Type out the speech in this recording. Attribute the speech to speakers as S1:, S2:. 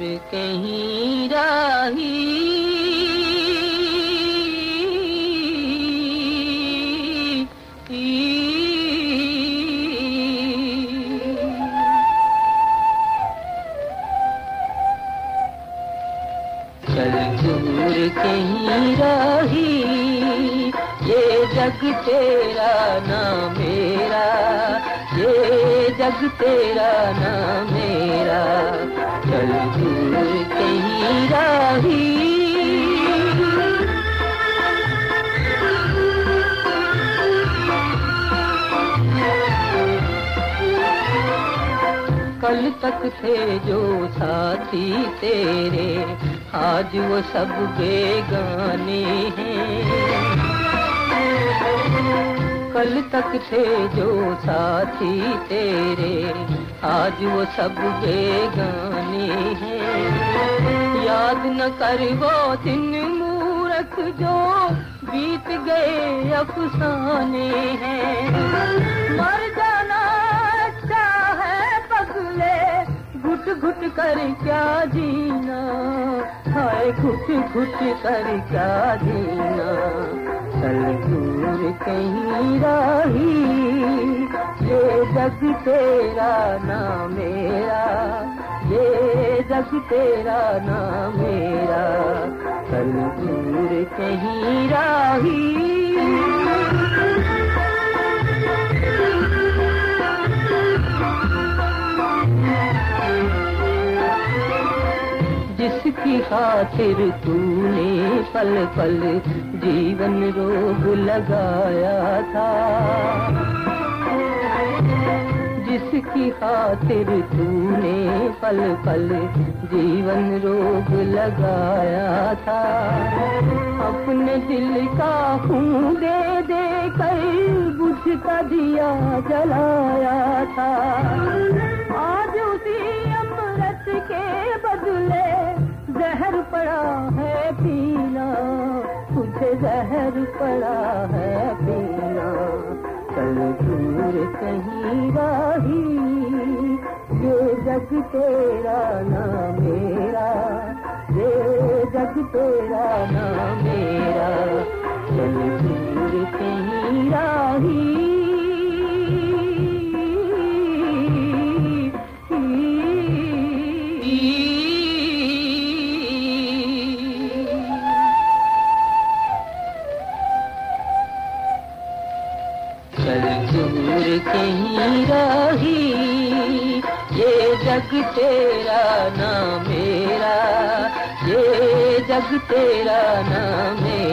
S1: कहीं राही चल दूर कहीं राही, ये जग तेरा ना मेरा, ये जग तेरा ना मेरा, चल दूर कहीं राही। कल तक थे जो साथी तेरे, आज वो सब बेगाने हैं। कल तक थे जो साथी तेरे, आज वो सब बेगाने हैं। याद न कर वो दिन मूरख जो बीत गए अफसाने हैं। मर जाना अच्छा है पगले, घुट घुट कर क्या जीना, हाय घुट घुट कर क्या जीना। चल दूर कहीं राही, ये जग तेरा ना मेरा, ये जग तेरा ना मेरा, चल दूर कहीं राही। जिसकी खातिर तूने पल पल जीवन रोग लगाया था, जिसकी खातिर तूने पल पल जीवन रोग लगाया था। अपने दिल का खून दे दे कर बुझता दिया जलाया था। आज उसी अमृत के बदले जहर पड़ा है पीना, तुझे जहर पड़ा है पीना। चल दूर कहीं राही, ये जग तेरा ना मेरा, ये जग तेरा ना मेरा, चल दूर कहीं राही। चल दूर कहीं राही, ये जग तेरा ना मेरा, ये जग तेरा ना मेरा।